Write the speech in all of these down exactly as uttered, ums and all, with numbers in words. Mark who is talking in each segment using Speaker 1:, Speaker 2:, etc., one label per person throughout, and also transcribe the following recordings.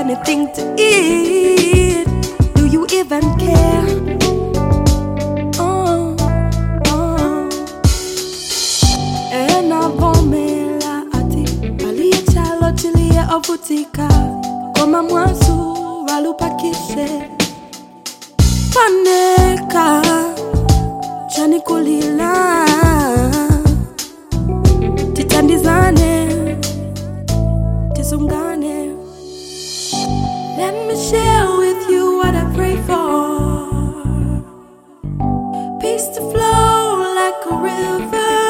Speaker 1: anything to eat. Do you even care? Oh, oh. Ena vomela ati alia chalo chilia ovutika koma mwasu walupakise paneka chani kulila titandizane tizungane. Let me share with you what I pray for. Peace to flow like a river,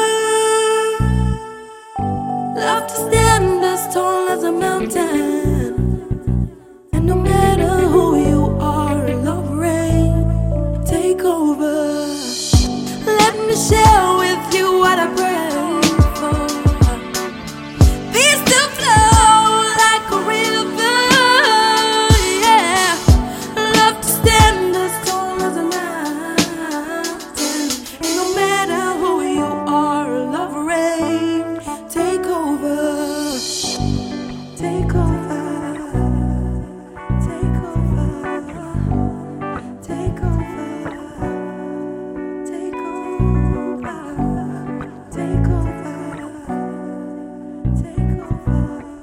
Speaker 1: love to stand as tall as a mountain, and no matter who you are, love reign, take over. Let me share with you what I pray for. Peace to flow like a river, yeah. Love to stand as tall as a mountain, and no matter who you are, love reign, take over, take over, take over, take over, take over, take over, take over.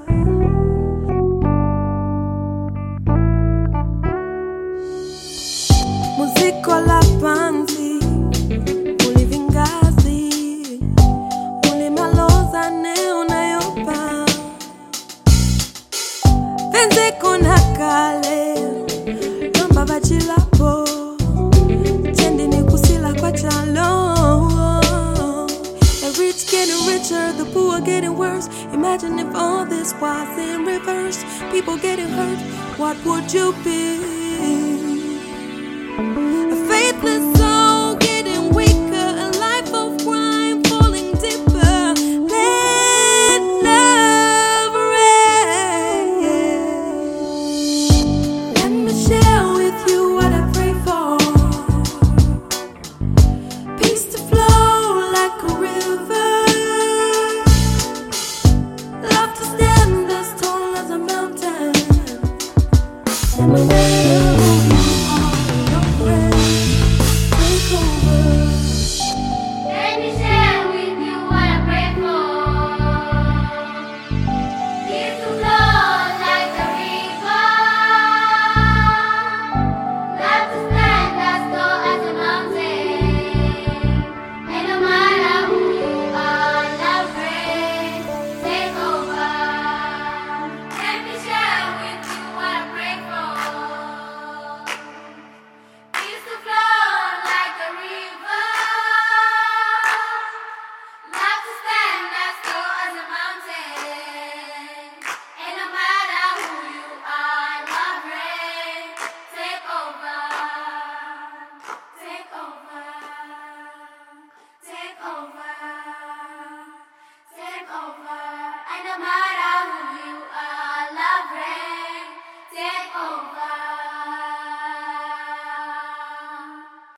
Speaker 1: Muziko la panzi ulivingazi ulimaloza ne unayopa penze kuna kale lomba bachilapo chendi ni kusila kwa chalo. The rich getting richer, the poor getting worse. Imagine if all this was in reverse. People getting hurt, what would you be? A faithless soul getting weaker, a life of crime falling deeper. Let love reign. Let me share with you what I pray for. Peace to flow like a river, love to stand as tall as a mountain, and no matter who you are, love reign, take over.
Speaker 2: Let me share with you what I pray for. Peace to flow like a river, love to stand as tall as a mountain, and no matter who you are, love reign, take over. Let me share with you what I pray for. Peace to flow like a river, love to stand as tall as a mountain, and no matter who you are, love reign, take over, take over, take over, take over, and no matter